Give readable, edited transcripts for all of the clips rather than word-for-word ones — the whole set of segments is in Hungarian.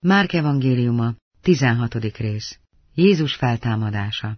Márk evangéliuma, 16. rész. Jézus feltámadása.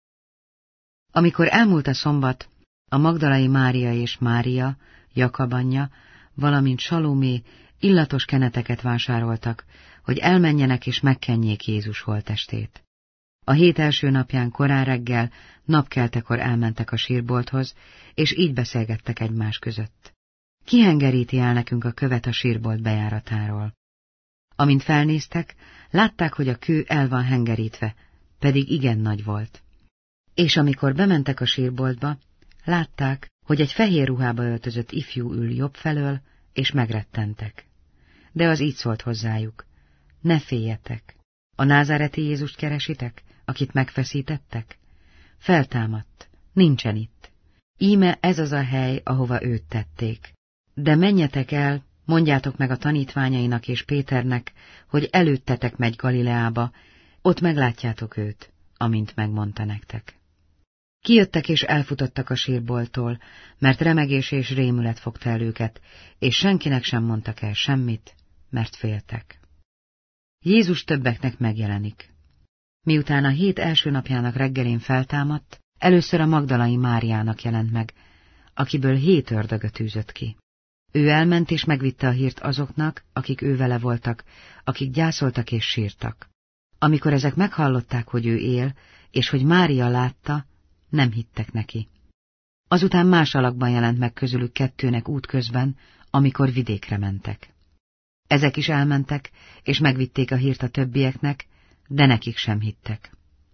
Amikor elmúlt a szombat, a magdalai Mária és Mária, Jakab anyja, valamint Salomé illatos keneteket vásároltak, hogy elmenjenek és megkenjék Jézus holttestét. A hét első napján korán reggel, napkeltekor elmentek a sírbolthoz, és így beszélgettek egymás között. Ki hengeríti el nekünk a követ a sírbolt bejáratáról? Amint felnéztek, látták, hogy a kő el van hengerítve, pedig igen nagy volt. És amikor bementek a sírboltba, látták, hogy egy fehér ruhába öltözött ifjú ül jobb felől, és megrettentek. De az így szólt hozzájuk: ne féljetek! A názáreti Jézust keresitek, akit megfeszítettek? Feltámadt, nincsen itt. Íme ez az a hely, ahova őt tették. De menjetek el, mondjátok meg a tanítványainak és Péternek, hogy előttetek megy Galileába, ott meglátjátok őt, amint megmondta nektek. Kijöttek és elfutottak a sírbolttól, mert remegés és rémület fogta el őket, és senkinek sem mondtak el semmit, mert féltek. Jézus többeknek megjelenik. Miután a hét első napjának reggelén feltámadt, először a magdalai Máriának jelent meg, akiből 7 ördögöt űzött ki. Ő elment és megvitte a hírt azoknak, akik ő vele voltak, akik gyászoltak és sírtak. Amikor ezek meghallották, hogy ő él, és hogy Mária látta, nem hittek neki. Azután más alakban jelent meg közülük 2 útközben, amikor vidékre mentek. Ezek is elmentek, és megvitték a hírt a többieknek, de nekik sem hittek.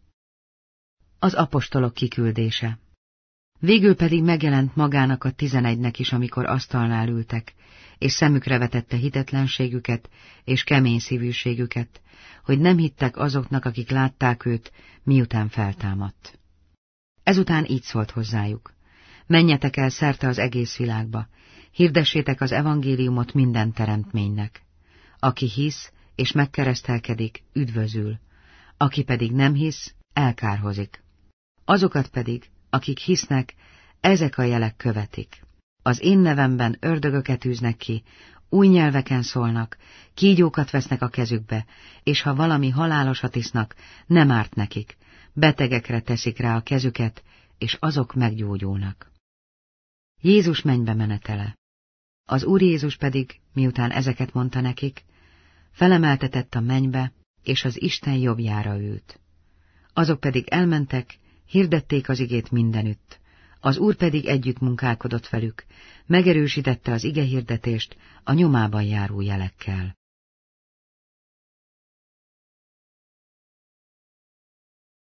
Az apostolok kiküldése. Végül pedig megjelent magának a 11 is, amikor asztalnál ültek, és szemükre vetette hitetlenségüket és kemény szívűségüket, hogy nem hittek azoknak, akik látták őt, miután feltámadt. Ezután így szólt hozzájuk: menjetek el szerte az egész világba, hirdessétek az evangéliumot minden teremtménynek. Aki hisz és megkeresztelkedik, üdvözül, aki pedig nem hisz, elkárhozik. Azokat pedig, akik hisznek, ezek a jelek követik. Az én nevemben ördögöket űznek ki, új nyelveken szólnak, kígyókat vesznek a kezükbe, és ha valami halálosat isznak, nem árt nekik, betegekre teszik rá a kezüket, és azok meggyógyulnak. Jézus mennybe menetele. Az Úr Jézus pedig, miután ezeket mondta nekik, felemeltetett a mennybe, és az Isten jobbjára ült. Azok pedig elmentek, hirdették az igét mindenütt. Az Úr pedig együtt munkálkodott velük, megerősítette az igehirdetést a nyomában járó jelekkel.